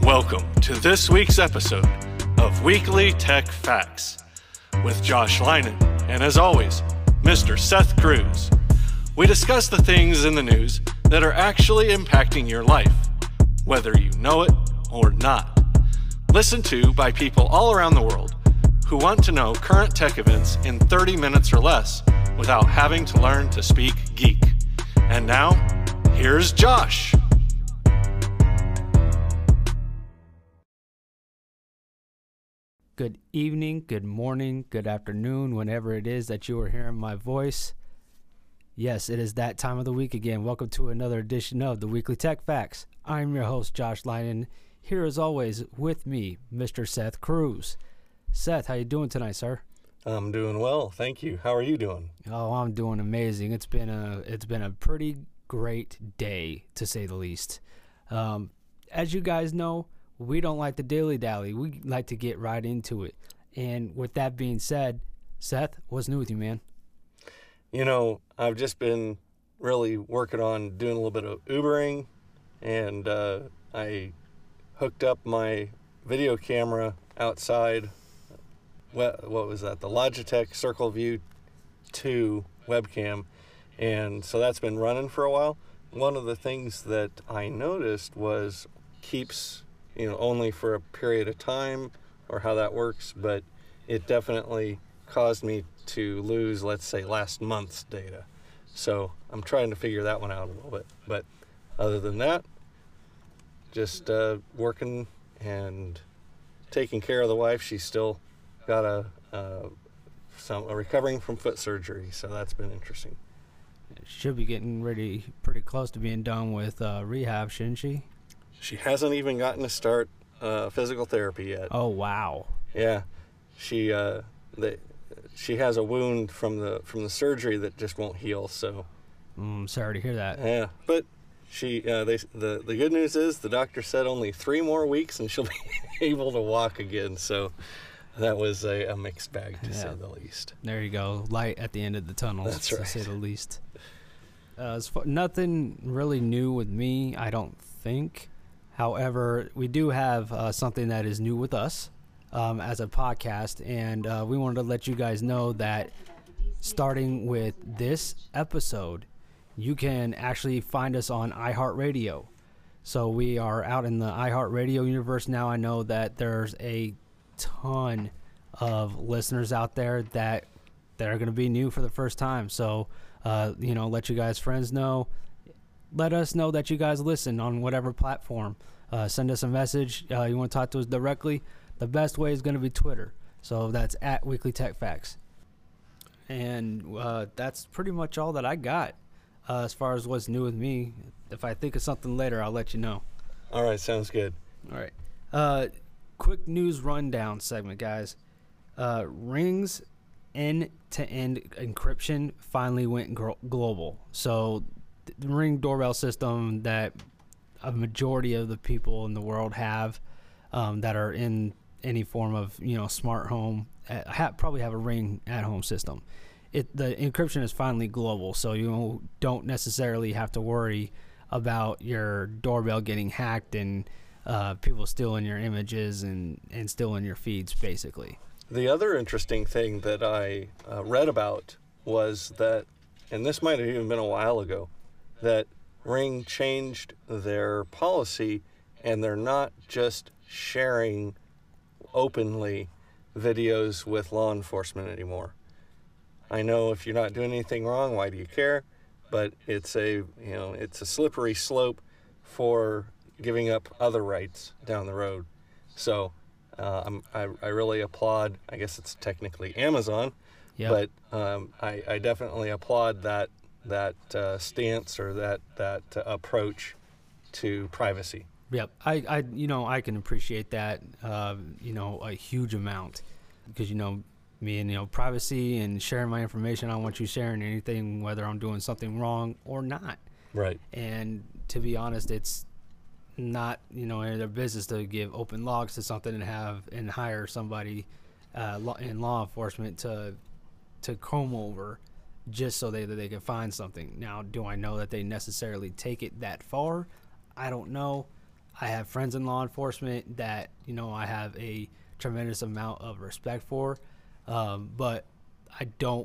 Welcome to this week's episode of Weekly Tech Facts with Josh Leinen and, as always, Mr. Seth Cruz. We discuss the things in the news that are actually impacting your life, whether you know it or not. Listened to by people all around the world who want to know current tech events in 30 minutes or less without having to learn to speak geek. And now, here's Josh. Good evening, good morning, good afternoon, whenever it is that you are hearing my voice. Yes, it is that time of the week again. Welcome to another edition of the Weekly Tech Facts. I'm your host, Josh Leinen. Here, as always, with me, Mr. Seth Cruz. Seth, how you doing tonight, sir? I'm doing well, thank you. How are you doing? Oh, I'm doing amazing. It's been a pretty great day, to say the least. As you guys know, we don't like to dilly-dally. We like to get right into it. And with that being said, Seth, what's new with you, man? You know, I've just been really working on doing a little bit of Ubering, and I hooked up my video camera outside. What was that? The Logitech Circle View 2 webcam. And so that's been running for a while. One of the things that I noticed was keeps only for a period of time, or how that works, but it definitely caused me to lose, let's say, last month's data. So I'm trying to figure that one out a little bit. But other than that, just working and taking care of the wife. She's still got a recovering from foot surgery, so that's been interesting. She'll be getting ready, pretty close to being done with rehab, shouldn't she? She hasn't even gotten to start physical therapy yet. Oh, wow. Yeah, she has a wound from the surgery that just won't heal. So, sorry to hear that. Yeah, but the good news is the doctor said only 3 more weeks and she'll be able to walk again. So that was a mixed bag, to say the least. There you go, light at the end of the tunnel. That's right. To say the least. Nothing really new with me, I don't think. However, we do have something that is new with us as a podcast, and we wanted to let you guys know that starting with this episode, you can actually find us on iHeartRadio. So we are out in the iHeartRadio universe now. I know that there's a ton of listeners out there that are going to be new for the first time. So, let you guys' friends know. Let us know that you guys listen on whatever platform. Send us a message. You want to talk to us directly? The best way is going to be Twitter. So that's at Weekly Tech Facts. And that's pretty much all that I got as far as what's new with me. If I think of something later, I'll let you know. All right, sounds good. All right. Quick news rundown segment, guys. Ring's end-to-end encryption finally went global. So the Ring doorbell system that a majority of the people in the world have that are in any form of smart home probably have a Ring at-home system. The encryption is finally global, so you don't necessarily have to worry about your doorbell getting hacked and people stealing your images and stealing your feeds, basically. The other interesting thing that I read about was that, and this might have even been a while ago, that Ring changed their policy, and they're not just sharing openly videos with law enforcement anymore. I know if you're not doing anything wrong, why do you care? But it's a slippery slope for giving up other rights down the road. So I really applaud. I guess it's technically Amazon, but I definitely applaud that stance or that approach to privacy. Yep, I can appreciate that a huge amount, because me and privacy and sharing my information. I don't want you sharing anything, whether I'm doing something wrong or not. Right. And to be honest, it's not in their business to give open logs to something and hire somebody in law enforcement to comb over just so that they can find something. Now, do I know that they necessarily take it that far? I don't know. I have friends in law enforcement that, you know, I have a tremendous amount of respect for, but I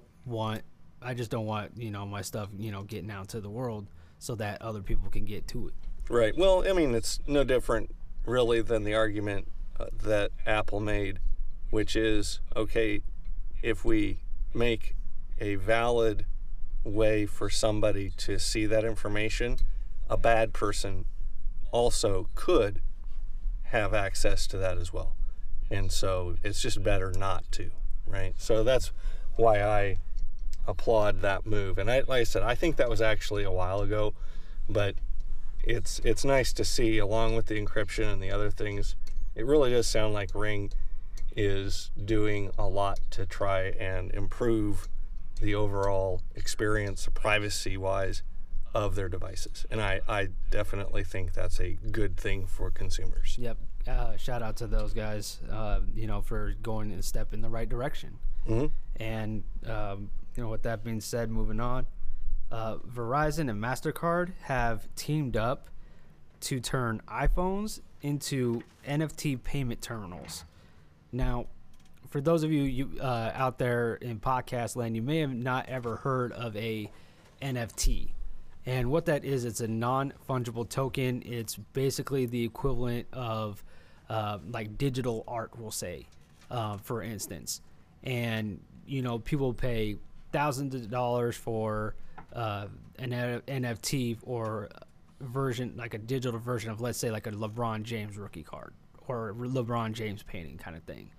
just don't want, you know, my stuff, you know, getting out to the world so that other people can get to it. Right. Well, I mean, it's no different really than the argument that Apple made, which is, okay, if we make a valid way for somebody to see that information, a bad person also could have access to that as well. And so it's just better not to, right? So that's why I applaud that move. And like I said, I think that was actually a while ago, but it's nice to see, along with the encryption and the other things, it really does sound like Ring is doing a lot to try and improve the overall experience privacy-wise of their devices. And I definitely think that's a good thing for consumers. Yep. Shout out to those guys, you know, for going a step in the right direction. Mm-hmm. And, you know, with that being said, moving on, Verizon and MasterCard have teamed up to turn iPhones into NFT payment terminals. Now, for those of you out there in podcast land, you may have not ever heard of a NFT. And what that is, it's a non-fungible token. It's basically the equivalent of like digital art, we'll say, for instance. And, you know, people pay thousands of dollars for an NFT or version, like a digital version of, let's say, like a LeBron James rookie card or a LeBron James painting kind of thing.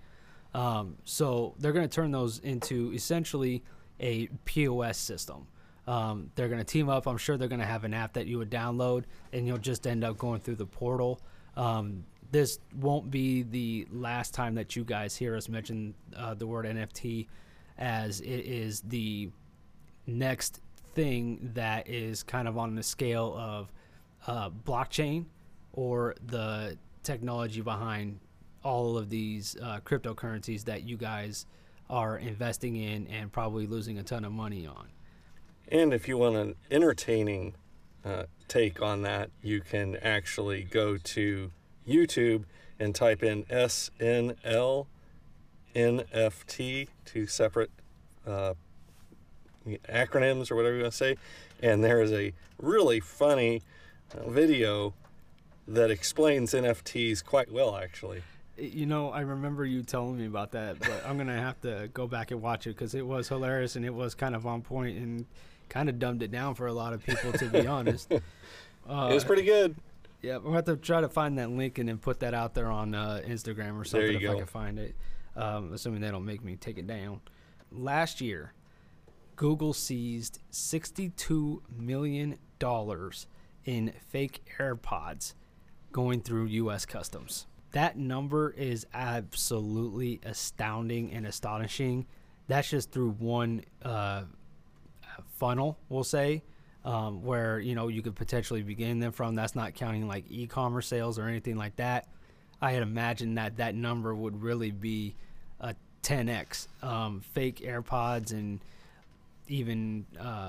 So they're going to turn those into essentially a POS system. They're going to team up. I'm sure they're going to have an app that you would download, and you'll just end up going through the portal. This won't be the last time that you guys hear us mention the word NFT, as it is the next thing that is kind of on the scale of blockchain, or the technology behind all of these cryptocurrencies that you guys are investing in and probably losing a ton of money on. And if you want an entertaining take on that, you can actually go to YouTube and type in SNL NFT, two separate acronyms or whatever you want to say, and there is a really funny video that explains NFTs quite well, actually. You know, I remember you telling me about that, but I'm going to have to go back and watch it because it was hilarious and it was kind of on point and kind of dumbed it down for a lot of people, to be honest. It was pretty good. Yeah, we'll have to try to find that link and then put that out there on Instagram or something if I can find it, assuming they don't make me take it down. Last year, Google seized $62 million in fake AirPods going through U.S. Customs. That number is absolutely astounding and astonishing. That's just through one funnel, we'll say, where, you know, you could potentially be getting them from. That's not counting like e-commerce sales or anything like that. I had imagined that number would really be a 10x. Fake AirPods and even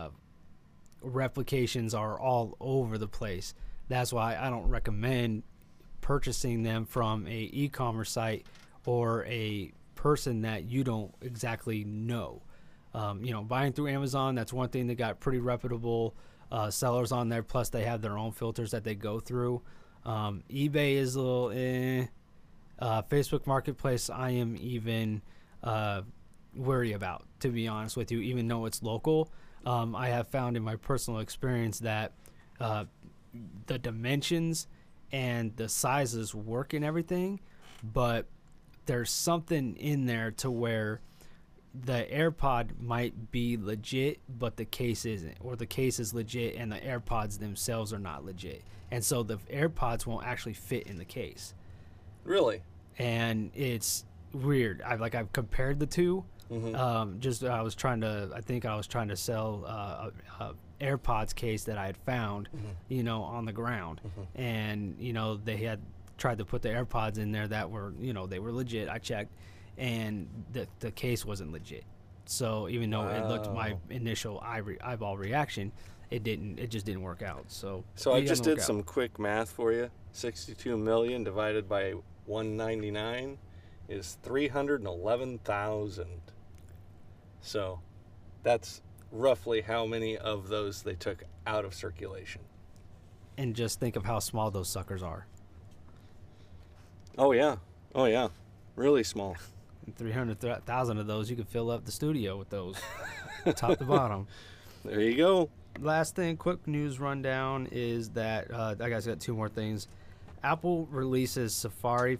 replications are all over the place. That's why I don't recommend purchasing them from a e-commerce site or a person that you don't exactly know. You know, buying through Amazon, that's one thing. They got pretty reputable sellers on there, plus they have their own filters that they go through. eBay is a little Facebook Marketplace I am even worry about, to be honest with you, even though it's local. I have found in my personal experience that the dimensions and the sizes work and everything, but there's something in there to where the AirPod might be legit, but the case isn't, or the case is legit and the AirPods themselves are not legit. And so the AirPods won't actually fit in the case. Really? And it's weird. I've compared the two. Mm-hmm. I was trying to sell a AirPods case that I had found, Mm-hmm. you know, on the ground. Mm-hmm. And, you know, they had tried to put the AirPods in there that were, you know, they were legit. I checked, and the case wasn't legit. So even though it looked, my initial eyeball reaction, it just didn't work out. So I it just didn't did work some out. quick math for you. 62 million divided by 199 is 311,000. So that's roughly how many of those they took out of circulation. And just think of how small those suckers are. Oh yeah, really small. And 300,000 of those, you could fill up the studio with those, top to bottom. There you go. Last thing, quick news rundown is that I guys got two more things. Apple releases Safari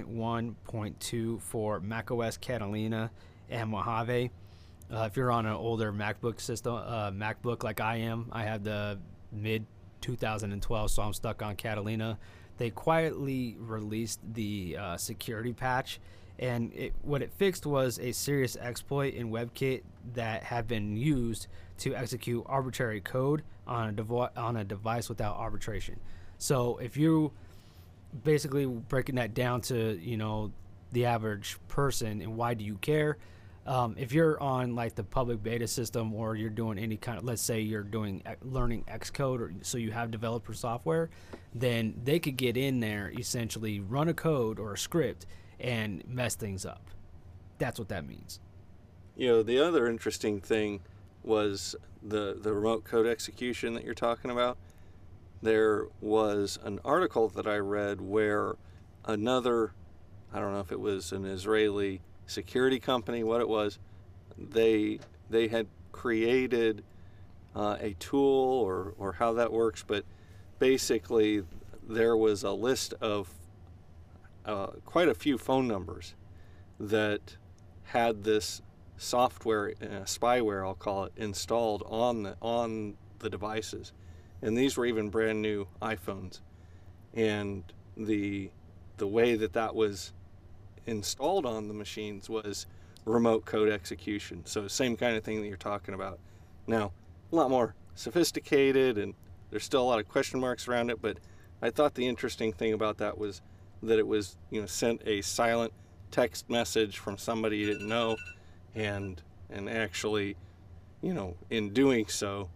4.1.2 for macOS Catalina and Mojave. If you're on an older MacBook system, MacBook like I am, I have the mid 2012, so I'm stuck on Catalina. They quietly released the security patch, and what it fixed was a serious exploit in WebKit that had been used to execute arbitrary code on a device without arbitration. So if you basically breaking that down to, you know, the average person and why do you care, if you're on like the public beta system, or you're doing any kind of, let's say you're doing learning Xcode, or so you have developer software, then they could get in there, essentially run a code or a script and mess things up. That's what that means. You know, the other interesting thing was the remote code execution that you're talking about. There was an article that I read where another, I don't know if it was an Israeli security company, what it was, they had created a tool or how that works, but basically there was a list of quite a few phone numbers that had this software, spyware I'll call it, installed on the devices, and these were even brand new iPhones, and the way that was installed on the machines was remote code execution. So same kind of thing that you're talking about. Now, a lot more sophisticated, and there's still a lot of question marks around it, but I thought the interesting thing about that was that it was, you know, sent a silent text message from somebody you didn't know, and actually, you know, in doing so,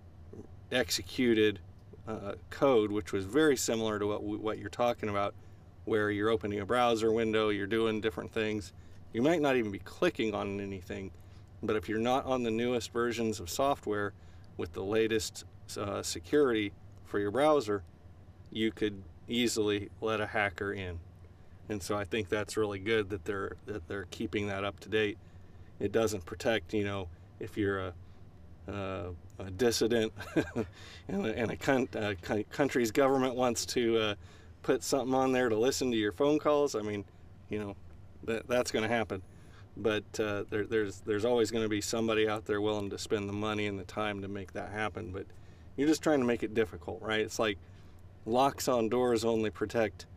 executed code which was very similar to what you're talking about, where you're opening a browser window, you're doing different things. You might not even be clicking on anything, but if you're not on the newest versions of software with the latest security for your browser, you could easily let a hacker in. And so I think that's really good that they're keeping that up to date. It doesn't protect, you know, if you're a dissident and a country's government wants to put something on there to listen to your phone calls. I mean, you know, that's going to happen, but there's always going to be somebody out there willing to spend the money and the time to make that happen. But you're just trying to make it difficult, right? It's like locks on doors only protect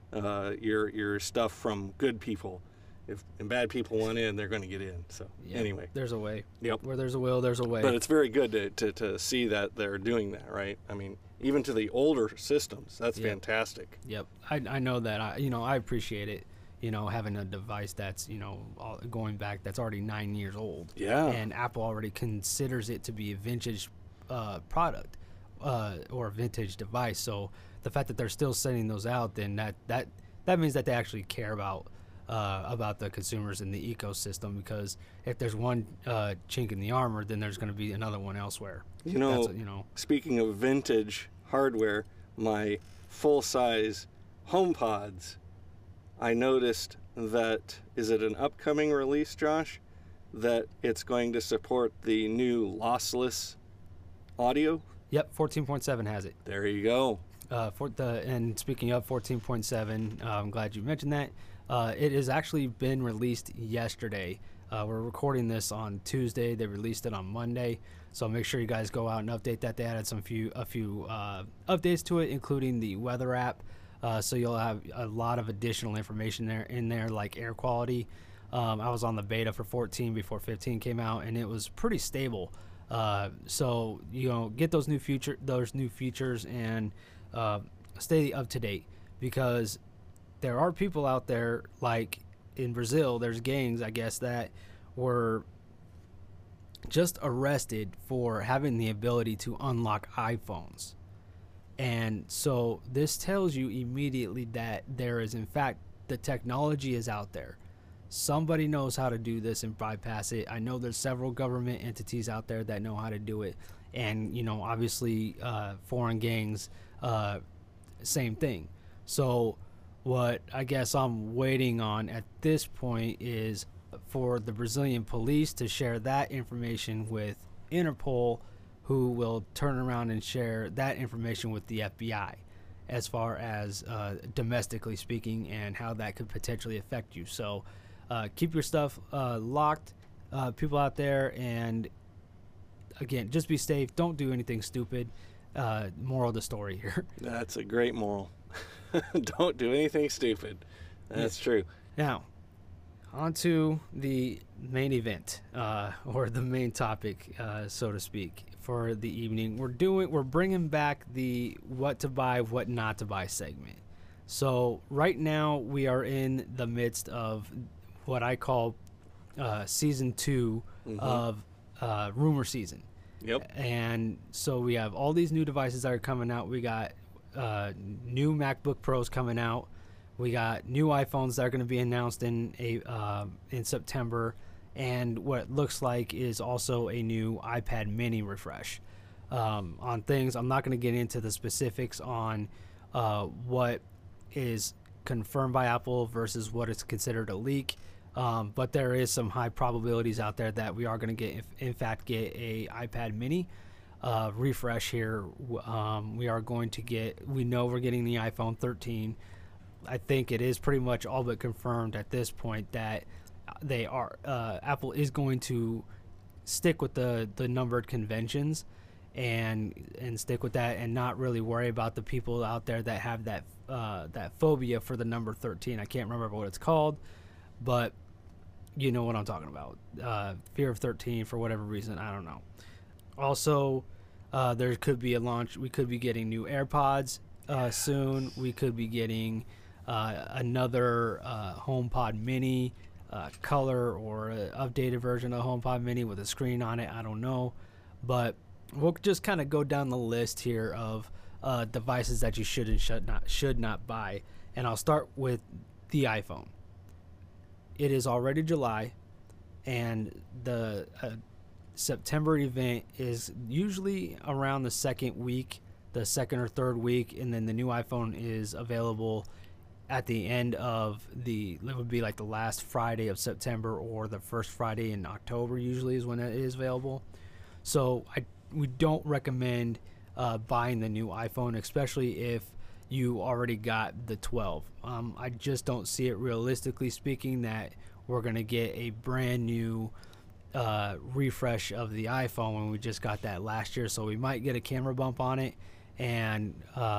your stuff from good people. If bad people want in, they're going to get in. So anyway, there's a way. Yep. Where there's a will, there's a way. But it's very good to see that they're doing that, right? I mean, even to the older systems, that's fantastic. Yep. I know that. I appreciate it. You know, having a device that's, you know, going back, that's already 9 years old. Yeah. And Apple already considers it to be a vintage product or a vintage device. So the fact that they're still sending those out, then that means that they actually care about the consumers in the ecosystem, because if there's one chink in the armor, then there's going to be another one elsewhere. You know, speaking of vintage hardware, my full-size HomePods, I noticed that, is it an upcoming release, Josh, that it's going to support the new lossless audio? Yep, 14.7 has it. There you go. And speaking of 14.7, I'm glad you mentioned that. It has actually been released yesterday. We're recording this on Tuesday. They released it on Monday, so make sure you guys go out and update that. They added a few updates to it, including the weather app. So you'll have a lot of additional information in there, like air quality. I was on the beta for 14 before 15 came out, and it was pretty stable. So you know, get those new features and stay up to date, because there are people out there, like in Brazil, there's gangs, I guess, that were just arrested for having the ability to unlock iPhones. And so this tells you immediately that there is, in fact, the technology is out there. Somebody knows how to do this and bypass it. I know there's several government entities out there that know how to do it. And, you know, obviously foreign gangs, same thing. So what I guess I'm waiting on at this point is for the Brazilian police to share that information with Interpol, who will turn around and share that information with the FBI as far as domestically speaking and how that could potentially affect you. So keep your stuff locked, people out there, and again, just be safe. Don't do anything stupid. Moral of the story here. That's a great moral. Don't do anything stupid. That's true. Now, on to the main event, or the main topic, so to speak, for the evening. We're bringing back the what to buy, what not to buy segment. So right now we are in the midst of what I call season 2 of rumor season. Yep. And so we have all these new devices that are coming out. We got new MacBook Pros coming out. We got new iPhones that are going to be announced in September, and what looks like is also a new iPad Mini refresh. On things, I'm not going to get into the specifics on what is confirmed by Apple versus what is considered a leak, but there is some high probabilities out there that we are going to get, in fact, get a iPad Mini refresh here. We are going to get. We know we're getting the iPhone 13. I think it is pretty much all but confirmed at this point that they are Apple is going to stick with the numbered conventions and stick with that and not really worry about the people out there that have that phobia for the number 13. I can't remember what it's called, but you know what I'm talking about. Fear of 13 for whatever reason, I don't know. Also, there could be a launch. We could be getting new AirPods soon. We could be getting another HomePod Mini color or an updated version of HomePod Mini with a screen on it. I don't know, but we'll just kind of go down the list here of devices that you should and should not buy, and I'll start with the iPhone. It is already July, and the September event is usually around the second or third week, and then the new iPhone is available at the end of it would be like the last Friday of September or the first Friday in October usually is when it is available. So we don't recommend buying the new iPhone, especially if you already got the 12. I just don't see it, realistically speaking, that we're going to get a brand new refresh of the iPhone when we just got that last year. So we might get a camera bump on it and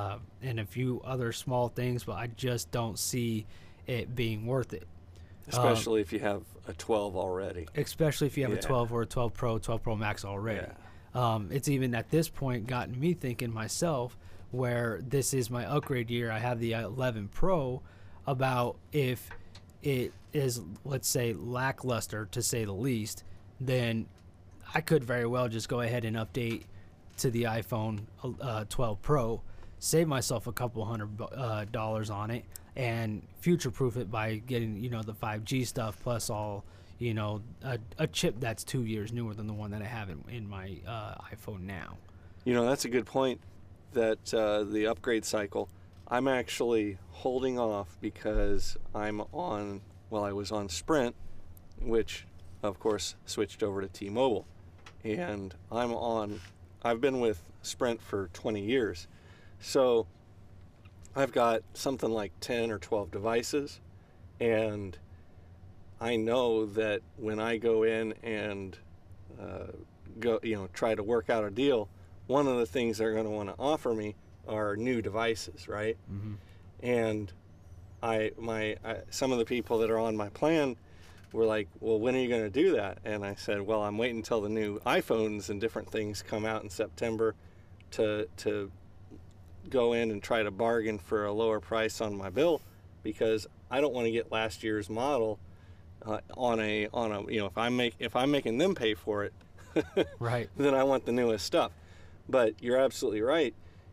a few other small things, but I just don't see it being worth it. Especially if you have a 12 already. Especially if you have a 12 or a 12 Pro, 12 Pro Max already. Yeah. It's even at this point gotten me thinking myself, where this is my upgrade year. I have the 11 Pro, about if it is, let's say, lackluster to say the least, then I could very well just go ahead and update to the iPhone 12 Pro, save myself a couple $100 on it, and future-proof it by getting, the 5G stuff plus all, a chip that's 2 years newer than the one that I have in my iPhone now. That's a good point, that the upgrade cycle. I'm actually holding off because I was on Sprint, which, of course, switched over to T-Mobile. And I've been with Sprint for 20 years. So I've got something like 10 or 12 devices, and I know that when I go in and try to work out a deal, one of the things they're going to want to offer me are new devices, right? Mm-hmm. And some of the people that are on my plan were like, well, when are you going to do that? And I said, well, I'm waiting until the new iPhones and different things come out in September to go in and try to bargain for a lower price on my bill, because I don't want to get last year's model if I'm making them pay for it, Right. then I want the newest stuff. But you're absolutely right.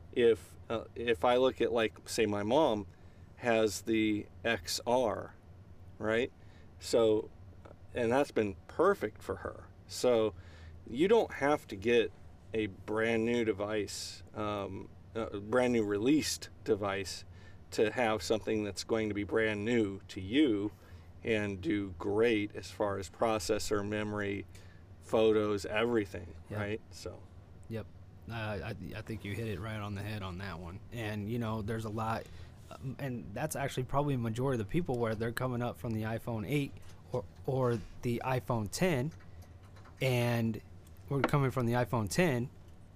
If I look at, like, say my mom has the XR, right? So, and that's been perfect for her. So you don't have to get a brand new device, a brand new released device, to have something that's going to be brand new to you and do great as far as processor, memory, photos, everything, Yep. right? So, Yep. I think you hit it right on the head on that one. And, you know, there's a lot, and that's actually probably a majority of the people where they're coming up from the iPhone 8 or the iPhone 10, and we're coming from the iPhone 10,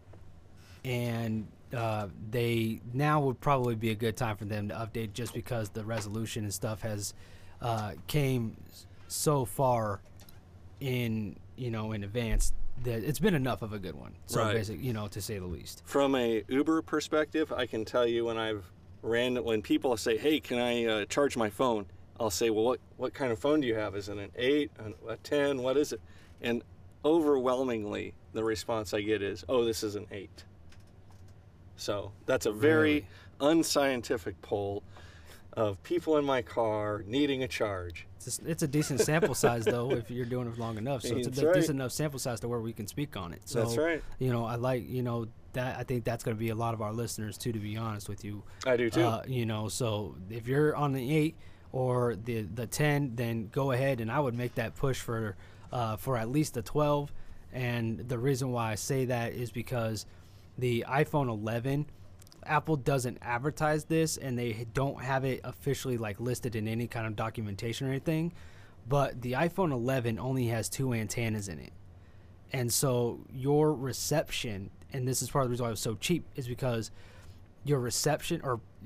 and they now would probably be a good time for them to update, just because the resolution and stuff has came so far in advance that it's been enough of a good one. So Right. basically, to say the least. from a Uber perspective, I can tell you when people say, "Hey, can I charge my phone?" I'll say, "Well, what kind of phone do you have? Is it an 8, a 10? What is it?" And overwhelmingly, the response I get is, "Oh, this is an 8." So that's a very Really? unscientific poll of people in my car needing a charge. It's a decent sample size though, if you're doing it long enough. So it's a That's right. decent enough sample size to where we can speak on it. So That's right. I like that. I think that's going to be a lot of our listeners too. To be honest with you, I do too. So if you're on the 8 or the 10, then go ahead, and I would make that push for at least the 12. And the reason why I say that is because the iPhone 11, Apple doesn't advertise this, and they don't have it officially like listed in any kind of documentation or anything. But the iPhone 11 only has 2 antennas in it, and so your reception, and this is part of the reason why it was so cheap, is because your reception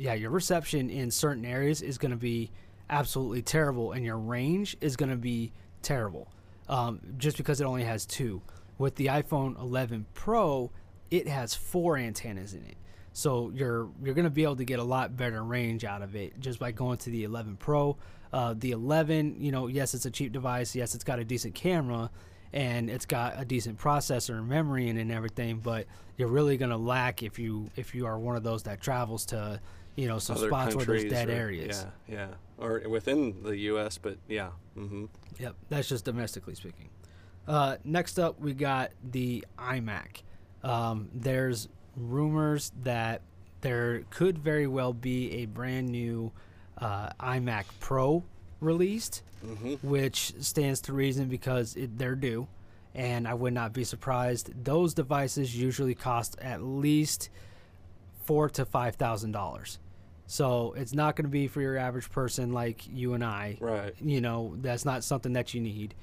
in certain areas is going to be absolutely terrible, and your range is going to be terrible, just because it only has 2. With the iPhone 11 Pro, it has 4 antennas in it, so you're going to be able to get a lot better range out of it just by going to the 11 Pro. The 11, yes, it's a cheap device. Yes, it's got a decent camera, and it's got a decent processor and memory in it and everything, but you're really going to lack if you are one of those that travels to some Other spots where there's countries dead or- areas. Yeah, or within the U.S., but yeah. Mm-hmm. Yep, that's just domestically speaking. Next up, we got the iMac. There's rumors that there could very well be a brand new iMac Pro released, which stands to reason because they're due, and I would not be surprised. Those devices usually cost at least $4,000 to $5,000. So it's not going to be for your average person like you and I. Right. That's not something that you need.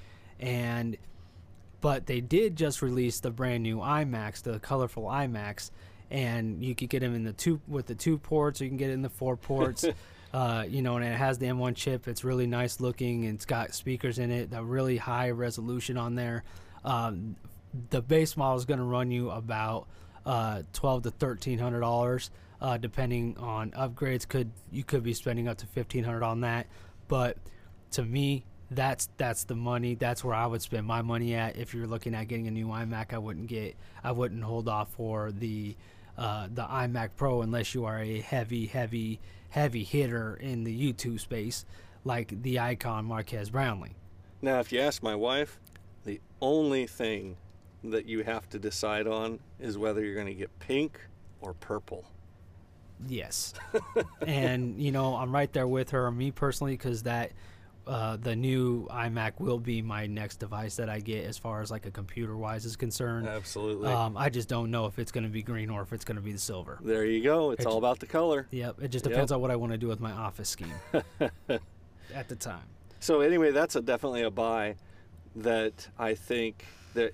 But they did just release the brand new iMacs, the colorful iMacs, and you could get them in the 2 ports, or you can get it in the 4 ports. And it has the M1 chip. It's really nice looking, and it's got speakers in it, a really high resolution on there. The base model is going to run you about $1,200 to $1,300, depending on upgrades. You could be spending up to $1,500 on that, but to me, that's the money. That's where I would spend my money at. If you're looking at getting a new iMac, I wouldn't hold off for the iMac Pro unless you are a heavy hitter in the YouTube space, like the icon Marquez Brownlee. Now, if you ask my wife, the only thing that you have to decide on is whether you're going to get pink or purple. Yes. And I'm right there with her, me personally, because the new iMac will be my next device that I get as far as like a computer wise is concerned. Absolutely. I just don't know if it's going to be green or if it's going to be the silver. There you go. It's all about the color. Yep. It just depends on what I want to do with my office scheme at the time. So anyway, that's definitely a buy that I think that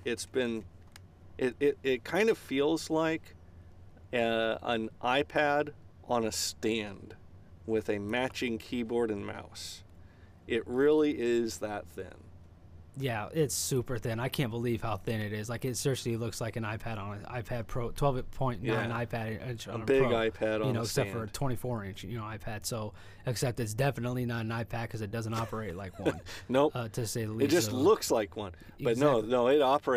it kind of feels like an iPad on a stand with a matching keyboard and mouse. It really is that thin. Yeah, it's super thin. I can't believe how thin it is. Like, it seriously looks like an iPad on an iPad Pro, 12.9 iPad inch on a big Pro, iPad on a except stand. for a 24-inch, iPad. So, except it's definitely not an iPad because it doesn't operate like one. Nope. To say the least. It just looks like one. But Exactly. no, it operates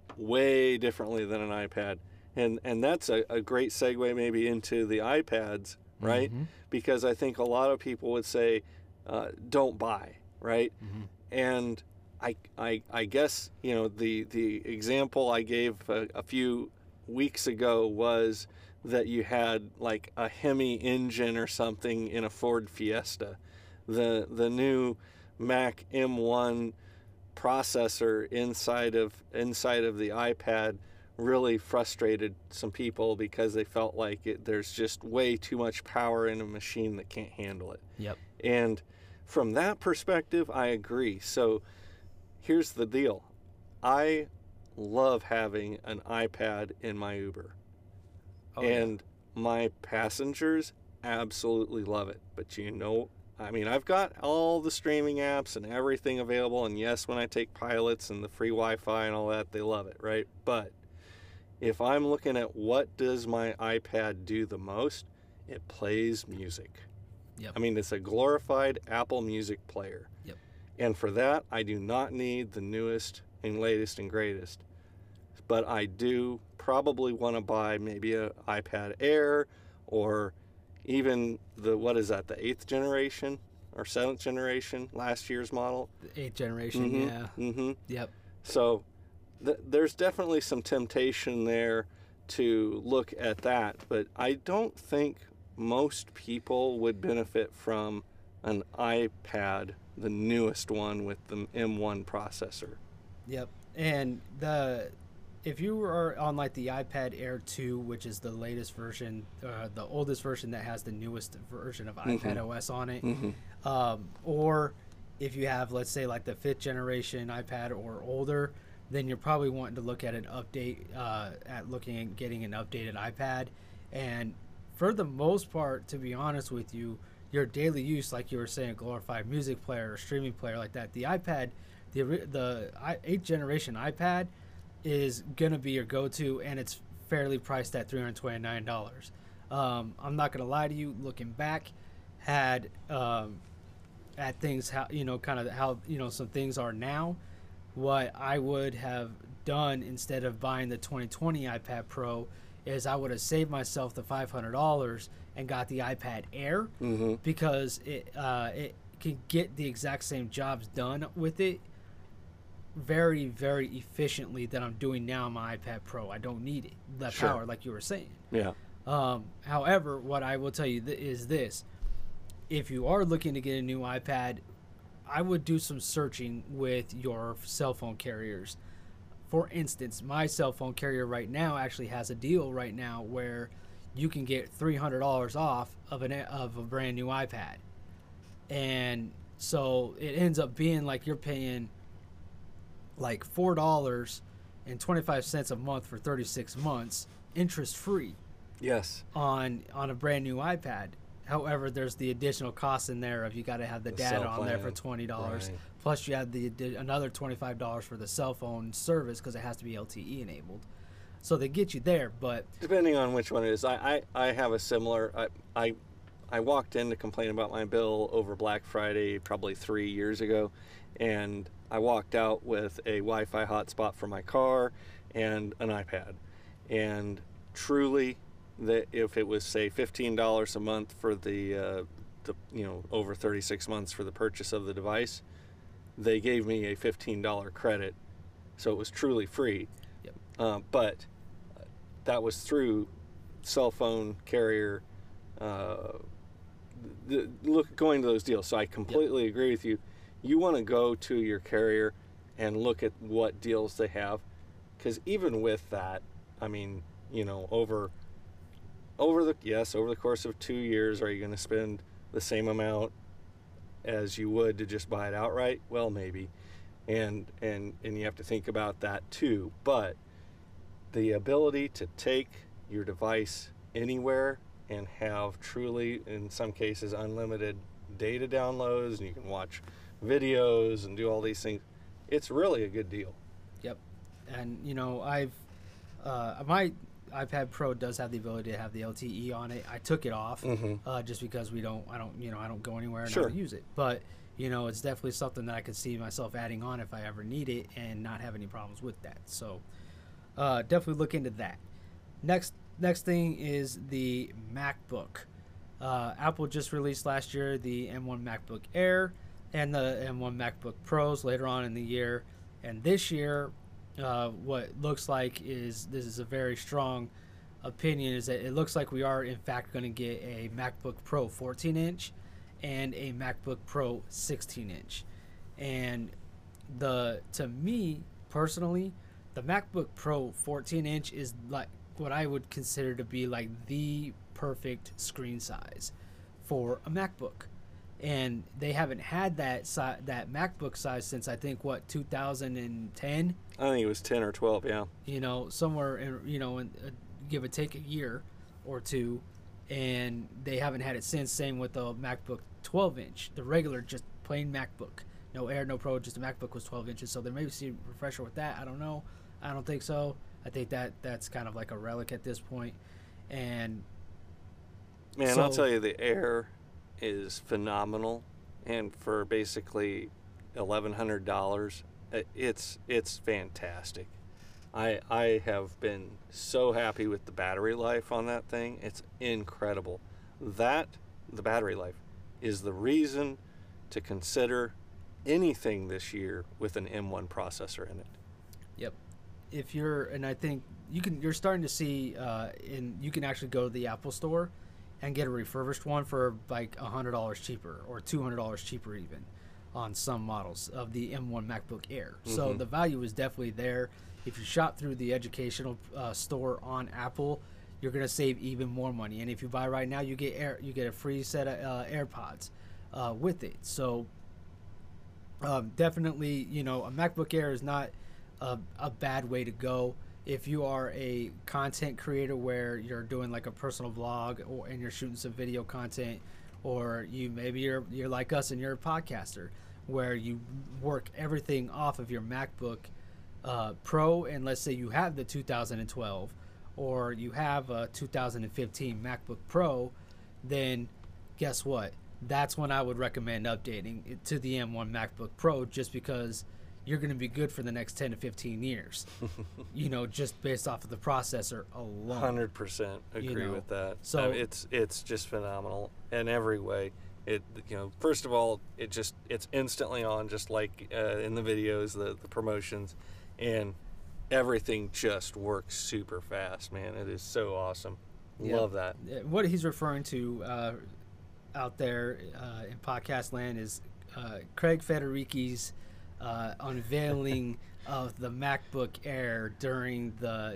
way differently than an iPad. And that's a great segue maybe into the iPads, right? Mm-hmm. Because I think a lot of people would say, don't buy, right? Mm-hmm. And I guess, you know, the example I gave a few weeks ago was that you had like a Hemi engine or something in a Ford Fiesta. The new Mac M1 processor inside of the iPad really frustrated some people because they felt like there's just way too much power in a machine that can't handle it. Yep. And from that perspective, I agree. So here's the deal. I love having an iPad in my Uber. Oh, And my passengers absolutely love it. But you know, I mean, I've got all the streaming apps and everything available. And yes, when I take pilots and the free Wi-Fi and all that, they love it, right? But if I'm looking at what does my iPad do the most, it plays music. Yep. I mean, it's a glorified Apple Music player. Yep. And for that, I do not need the newest and latest and greatest. But I do probably want to buy maybe an iPad Air, or even the 8th generation or 7th generation, last year's model. The 8th generation, Mm-hmm. yeah. Mm-hmm. Yep. So there's definitely some temptation there to look at that, but I don't think most people would benefit from an iPad, the newest one with the M1 processor. Yep. And if you are on like the iPad Air 2, which is the latest version, the oldest version that has the newest version of iPad OS on it, or if you have, let's say, like the 5th generation iPad or older, then you're probably wanting to look at an update, looking at getting an updated iPad. And for the most part, to be honest with you, your daily use, like you were saying, glorified music player or streaming player like that, the iPad, the 8th generation iPad is going to be your go-to, and it's fairly priced at $329. I'm not going to lie to you, looking back, at things, how, you know, kind of how, you know, some things are now, what I would have done instead of buying the 2020 iPad Pro is I would have saved myself the $500 and got the iPad Air, because it can get the exact same jobs done with it very, very efficiently that I'm doing now on my iPad Pro. I don't need it, that power, like you were saying. Yeah. However, what I will tell you is this. If you are looking to get a new iPad, I would do some searching with your cell phone carriers. For instance, my cell phone carrier right now actually has a deal right now where you can get $300 off of a brand new iPad. And so it ends up being like you're paying like $4.25 a month for 36 months, interest free. Yes. On a brand new iPad. However, there's the additional cost in there of you got to have the data on there for $20. Right. Plus, you have another $25 for the cell phone service because it has to be LTE enabled. So they get you there, but depending on which one it is, I have a similar. I walked in to complain about my bill over Black Friday probably 3 years ago, and I walked out with a Wi-Fi hotspot for my car and an iPad, and truly, that if it was say $15 a month for the over 36 months for the purchase of the device, they gave me a $15 credit, so it was truly free. Yep. But that was through cell phone carrier going to those deals. So I completely agree with you. You want to go to your carrier and look at what deals they have, because even with that, I mean, you know, over the course of 2 years, are you going to spend the same amount as you would to just buy it outright? Well, maybe, and you have to think about that too. But the ability to take your device anywhere and have truly, in some cases, unlimited data downloads, and you can watch videos and do all these things, it's really a good deal. Yep. And you know, my iPad Pro does have the ability to have the LTE on it. I took it off just because I don't go anywhere and I don't use it. But you know, it's definitely something that I could see myself adding on if I ever need it and not have any problems with that. So definitely look into that. Next thing is the MacBook. Apple just released last year the M1 MacBook Air and the M1 MacBook Pros later on in the year. And this year, what looks like is, this is a very strong opinion, is that it looks like we are in fact going to get a MacBook Pro 14-inch and a MacBook Pro 16-inch. And to me personally, the MacBook Pro 14-inch is like what I would consider to be like the perfect screen size for a MacBook. And they haven't had that MacBook size since, I think, 2010. I think it was 10 or 12, yeah. Somewhere in, give or take a year or two, and they haven't had it since. Same with the MacBook 12-inch, the regular, just plain MacBook. No Air, no Pro, just the MacBook was 12 inches. So there may be a refresher with that. I don't know. I don't think so. I think that's kind of like a relic at this point. And man, I'll tell you, the Air is phenomenal, and for basically $1,100, it's fantastic. I have been so happy with the battery life on that thing. It's incredible. The battery life is the reason to consider anything this year with an M1 processor in it. Yep. And I think you're starting to see, you can actually go to the Apple Store and get a refurbished one for like $100 cheaper or $200 cheaper even on some models of the M1 MacBook Air. Mm-hmm. So the value is definitely there. If you shop through the educational store on Apple, you're going to save even more money. And if you buy right now, you get a free set of AirPods with it. So definitely, a MacBook Air is not a bad way to go. If you are a content creator where you're doing like a personal vlog and you're shooting some video content, or you're like us and you're a podcaster where you work everything off of your MacBook Pro, and let's say you have the 2012 or you have a 2015 MacBook Pro, then guess what? That's when I would recommend updating it to the M1 MacBook Pro, just because you're going to be good for the next 10 to 15 years, just based off of the processor alone. 100% agree with that. So it's just phenomenal in every way. It, first of all, it's instantly on, just like in the videos, the promotions, and everything just works super fast, man. It is so awesome. Love that. What he's referring to out there in podcast land is Craig Federighi's unveiling of the MacBook Air during the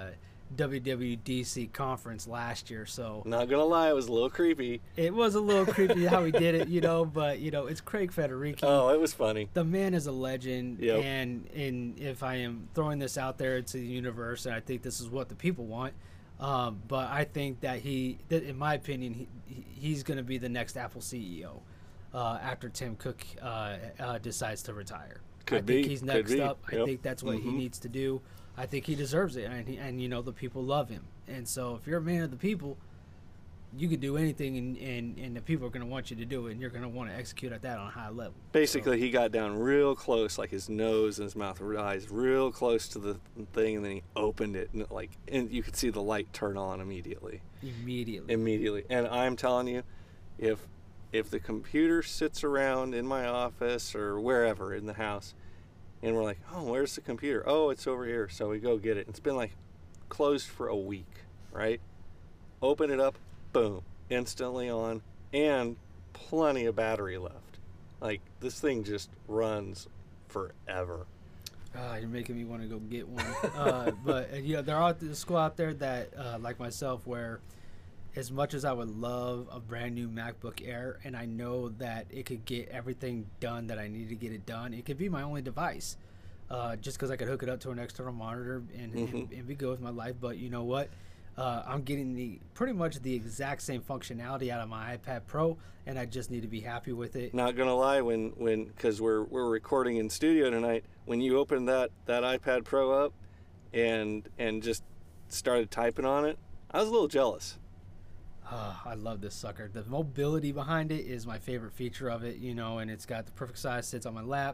WWDC conference last year. So not gonna lie, it was a little creepy. It was a little creepy how he did it, but it's Craig Federighi. Oh, it was funny. The man is a legend. Yep. And if I am throwing this out there to the universe, and I think this is what the people want, but I think that in my opinion, he's going to be the next Apple CEO after Tim Cook decides to retire. I think he's next up. Yep. I think that's what he needs to do. I think he deserves it, and the people love him. And so if you're a man of the people, you can do anything, and the people are going to want you to do it, and you're going to want to execute at that on a high level. Basically, he got down real close, like his nose and his mouth and eyes real close to the thing, and then he opened it, and you could see the light turn on immediately. Immediately. And I'm telling you, if the computer sits around in my office or wherever in the house, and we're like, oh, where's the computer? Oh, it's over here. So we go get it. It's been like closed for a week, right? Open it up, boom, instantly on, and plenty of battery left. Like, this thing just runs forever. You're making me want to go get one. But there are the school out there that, like myself, where as much as I would love a brand new MacBook Air, and I know that it could get everything done that I need to get it done, it could be my only device, just because I could hook it up to an external monitor and be good with my life. But you know what? I'm getting pretty much the exact same functionality out of my iPad Pro, and I just need to be happy with it. Not gonna lie, because we're recording in studio tonight, when you opened that iPad Pro up and just started typing on it, I was a little jealous. I love this sucker. The mobility behind it is my favorite feature of it, and it's got the perfect size, sits on my lap.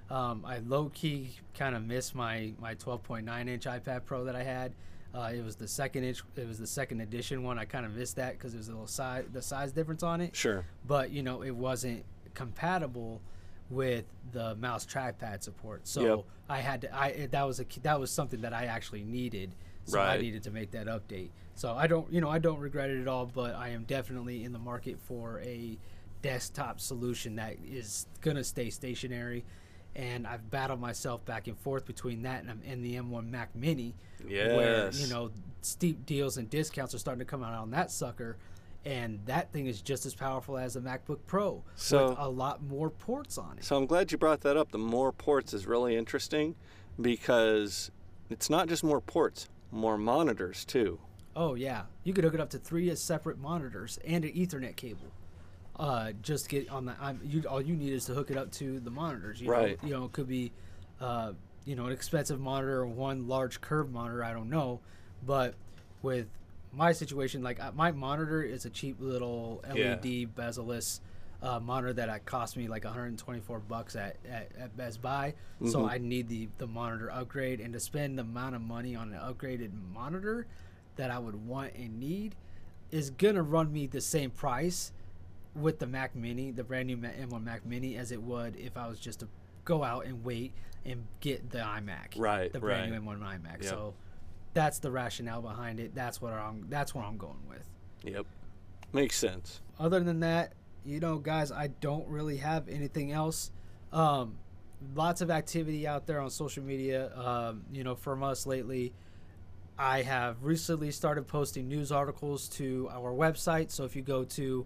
I low-key kind of missed my 12.9-inch iPad Pro that I had. It was the second edition one. I kind of missed that because there was a little size difference on it. Sure. But it wasn't compatible with the mouse trackpad support. So I had to. That was something that I actually needed. So I needed to make that update. So I don't regret it at all. But I am definitely in the market for a desktop solution that is gonna stay stationary. And I've battled myself back and forth between that and the M1 Mac Mini, where steep deals and discounts are starting to come out on that sucker, and that thing is just as powerful as a MacBook Pro with a lot more ports on it. So I'm glad you brought that up. The more ports is really interesting because it's not just more ports, more monitors too. Oh yeah, you could hook it up to 3 separate monitors and an Ethernet cable. Just get on the. All you need is to hook it up to the monitors. Right. It could be, an expensive monitor or one large curved monitor. I don't know, but with my situation, like my monitor is a cheap little LED bezel-less monitor that cost me like $124 at Best Buy. Mm-hmm. So I need the monitor upgrade, and to spend the amount of money on an upgraded monitor that I would want and need is gonna run me the same price with the Mac Mini, the brand new M1 Mac Mini, as it would if I was just to go out and wait and get the iMac, the brand new M1 iMac. Yep. So that's the rationale behind it. That's what I'm going with. Yep, makes sense. Other than that, guys, I don't really have anything else. Lots of activity out there on social media. From us lately. I have recently started posting news articles to our website. So if you go to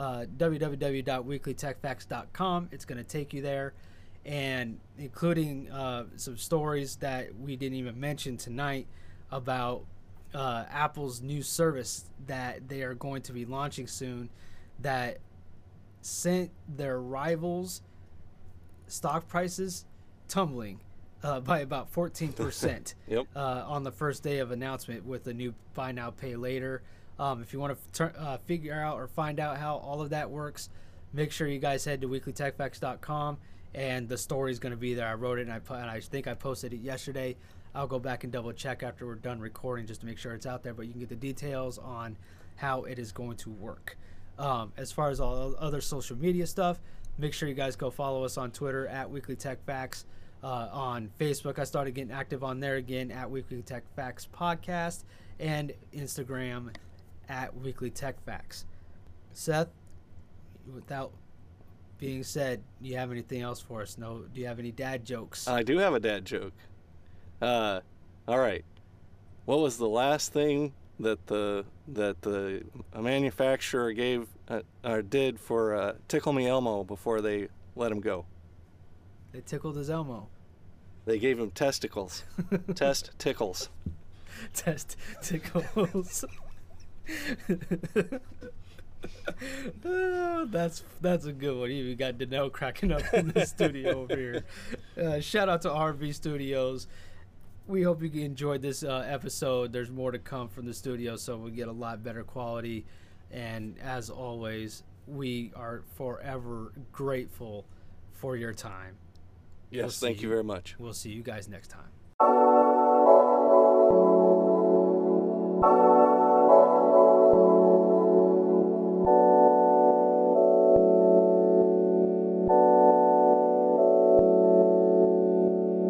www.weeklytechfacts.com, it's going to take you there, and including some stories that we didn't even mention tonight about Apple's new service that they are going to be launching soon that sent their rivals' stock prices tumbling by about 14% yep. On the first day of announcement with the new Buy Now, Pay Later. If you want to figure out or find out how all of that works, make sure you guys head to weeklytechfacts.com, and the story is going to be there. I wrote it, and I think I posted it yesterday. I'll go back and double check after we're done recording just to make sure it's out there, but you can get the details on how it is going to work. As far as all other social media stuff, make sure you guys go follow us on Twitter at weeklytechfacts. On Facebook, I started getting active on there again at Weekly Tech Facts Podcast, and Instagram at Weekly Tech Facts. Seth, without being said, do you have anything else for us? No? Do you have any dad jokes? I do have a dad joke. All right. What was the last thing that the manufacturer gave or did for Tickle Me Elmo before they let him go? They tickled his Elmo. They gave him testicles. Test tickles. Test tickles. Oh, that's a good one. You got Danelle cracking up in the studio over here. Shout out to RV Studios. We hope you enjoyed this episode. There's more to come from the studio, so we get a lot better quality. And as always, we are forever grateful for your time. Yes, thank you very much. We'll see you guys next time.